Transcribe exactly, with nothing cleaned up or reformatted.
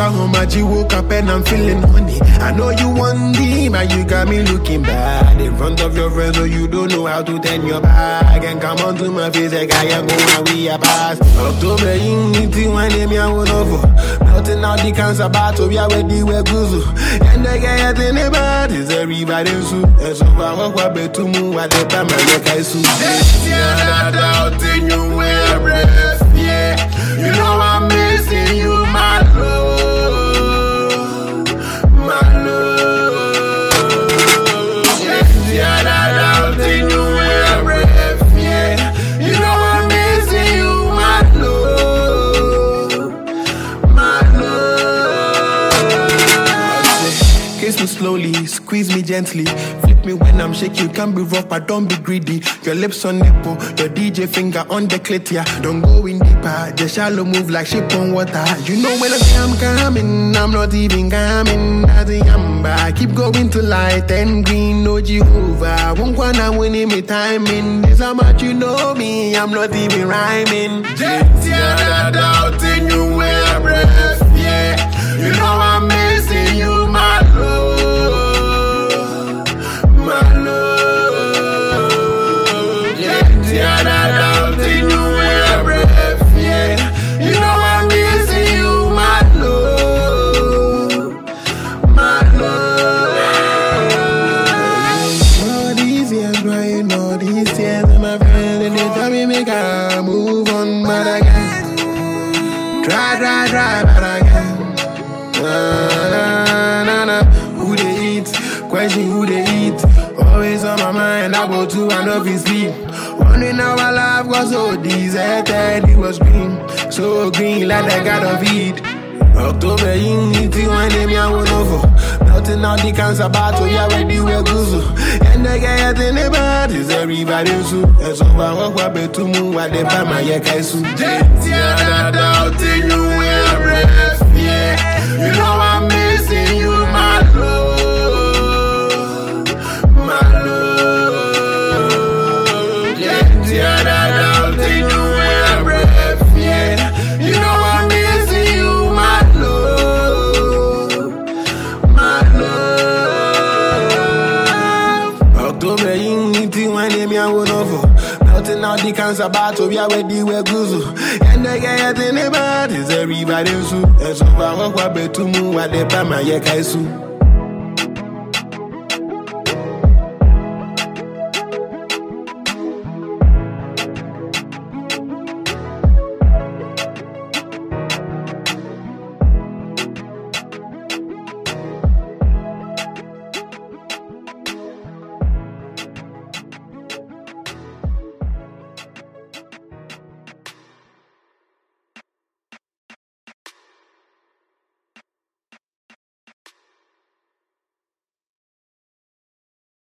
saw how much you woke up and I'm feeling honey. I know you want me, but you got me looking bad in front of your friends, so you don't know how to turn your back and come on to my face like I am going we are past. October in it, one name I would over. Melting out the cancer battle, we are ready, we're guzu. And the guy at the neighbor is everybody soup. And so I walk up to move at the time I look I soup. Yeah, doubt in you, wear breath. Yeah, you know I'm missing you, my love, my love. Yeah, doubt in you, wear breath. Yeah, you know I'm missing you, my love, my love. Kiss me slowly, squeeze me gently. Flip me when I'm shaky, you can't be rough, but don't be greedy. Your lips on nipple, your D J finger on the clit, yeah. Don't go in deeper, just shallow move like ship on water. You know when I say I'm coming, I'm not even coming. I think I'm back, keep going to light and green, no Jehovah. Won't wanna win me timing. This how much you know me, I'm not even rhyming. Just yeah, doubt in you, wear breath, yeah. You know I'm missing you, my love, my love. Yeah, doubt in you, wear breath, yeah. You know I'm missing you, my love, my love. All these years crying, all these tears, and my friend, and they tell me make I move on, but I can't. Try, try, try, but I can't. Na, na, na. Who they eat? Question who they eat. Always on my mind, I go to and off his sleep. Wondering how our life was so deserted. It was green, so green like the God of Eid. October in it, one name I would over. Melting out the cancer battle, yeah, ready we're guzu. And the guy at the neighbor is everybody soup. And so I walk up to move at the time I get soup. Yeah, doubt in you, wear breath, yeah. You know I'm missing you, my love, my love. Yeah, doubt in you, wear breath, yeah. You know I'm missing you, my love, my love. October in it, one name I would over. Melting out the cancer battle, we are ready, we're guzu. And the guy at the neighbor is everybody soup. And so I walk up to move at the time I get soup.